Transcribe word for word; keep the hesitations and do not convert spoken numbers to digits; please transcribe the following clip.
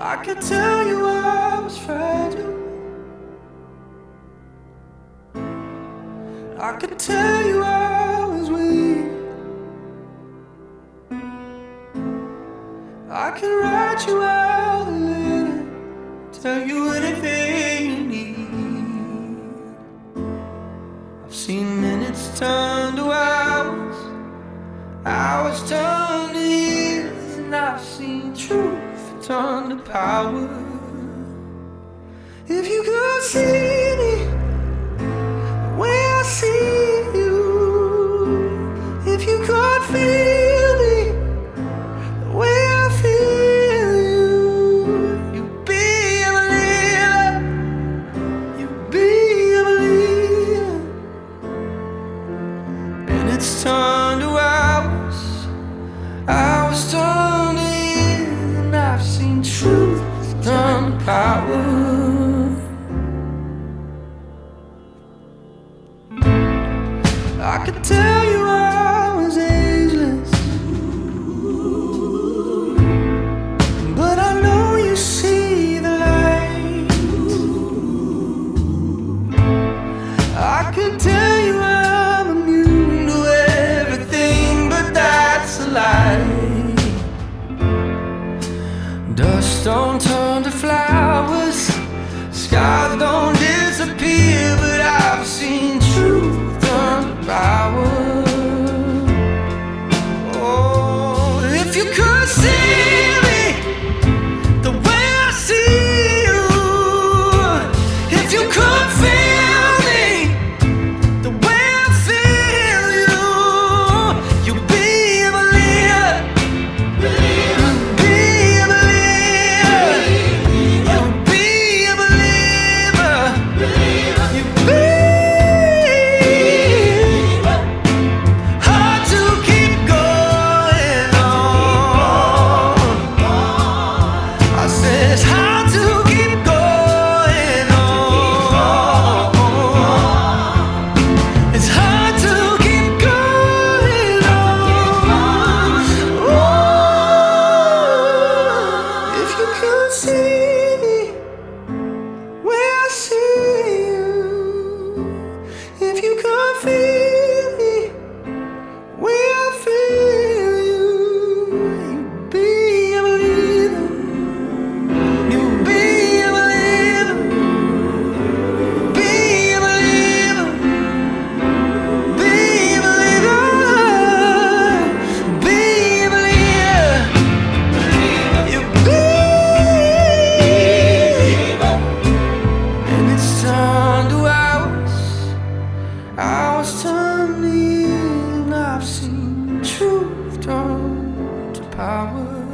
I could tell you I was fragile. I could tell you I was weak. I can write you out a letter, tell you anything you need. I've seen minutes turn to hours, hours turn to years, and I've seen truth turn to power. If you could see me the way I see you, if you could feel me the way I feel you, you'd be a believer, you'd be a believer. And it's turned to hours, hours turn to years, and I've seen truth turn to power. I could tell you I was ageless, but I know you see the light. I could tell you I'm immune to everything, but that's a lie. Dust don't turn to flowers, skies don't disappear, but I've seen truth turn to power. Oh, if you could see me the way I see you, if you could feel me the way I feel you, you'd be a believer, you'd be a believer, you'd be a believer, you'd be hard to keep going on. I said it's hard to keep going on. It's hard to keep going on. Oh, if you could see me where I see you, if you could feel me where I feel you, you'd be a believer, you'd be a believer, be a believer, be a believer, be a believer, you'd be. And it's turned to hours, hours turn to years, and I've seen truth turn to power.